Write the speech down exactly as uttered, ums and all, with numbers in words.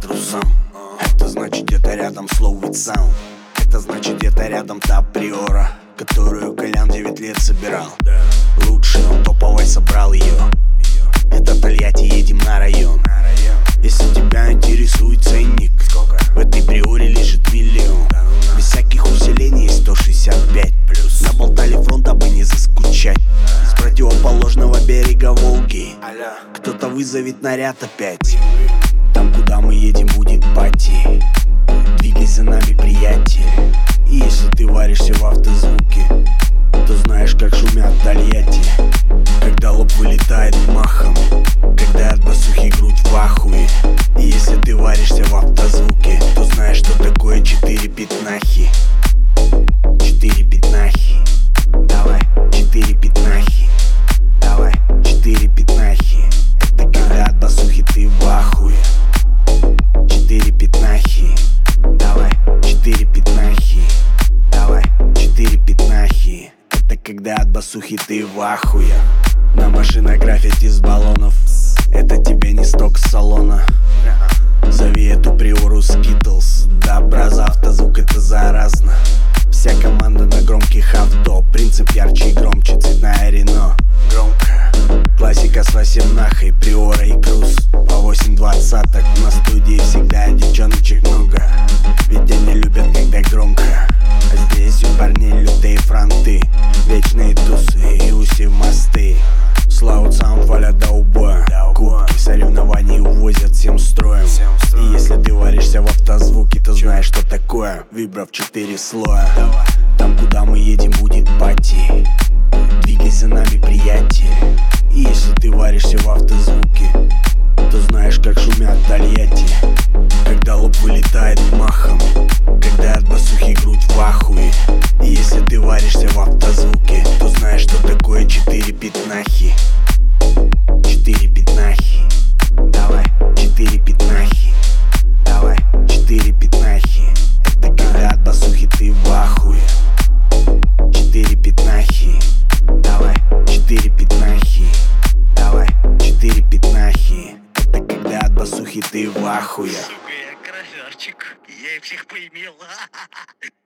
трусам. Это значит где-то рядом slow with sound. Это значит где-то рядом та приора, которую Колян девять лет собирал. Лучше он топовой собрал ее. Это Тольятти, едем на район. Если тебя интересует ценник, в этой приоре лежит миллион. Без всяких усилений сто шестьдесят пять плюс. Наболтали фронт, дабы не заскучать. С противоположного берега Волги кто-то вызовет наряд опять. Там, куда мы едем, будет пати. Двигай за нами, приятель. И если ты варишься в автозвуке, то знаешь, как шумят Тольятти. Когда лоб вылетает махом, когда от басухи грудь в ахуе. И если ты варишься в автозвуке, то знаешь, что такое четыре пятнахи. Четыре пятнахи. Давай, четыре пятнахи. Давай, четыре пятнахи. Это когда от басухи ты в ахуе. Четыре пятнахи. Давай, четыре пятнахи. Давай, четыре пятнахи. Это когда от басухи ты в ахуе. На машинах граффити с баллонов. Это тебе не сток с салона. Зови эту приору Skittles. Да, браз, автозвук это заразно. Вся команда на громких авто. Принцип ярче и громче, цветная Рено. Громко. Классика с восемнахой, приора и круз. По восемь двадцаток на студии всегда девчоночек много. Ведь они любят, когда громко. А здесь у парней лютые фронты, вечные тусы и уси в мосты. Слаут саунд валят до убоя. Кубки в соревновании увозят всем строем. И если ты варишься в автозвуке, то знаешь, что такое вибро в четыре слоя. Там, куда мы едем, будет пати. Двигай за нами, приятель. И если ты варишься в автозвуке, то знаешь, как шумят Тольятти. Когда лоб вылетает махом, когда от басухи грудь в ахуе. И если ты варишься в автозвуке, то знаешь, что такое четыре пятнахи. Четыре пятнахи. Давай, четыре пятнахи. Давай, четыре пятнахи. Это когда от басухи ты в ахуе. Четыре пятнахи. Давай, четыре пятнахи. Давай, четыре пятнахи. Это когда от басухи ты в ахуе. Сука, я красавчик, я их всех поимел.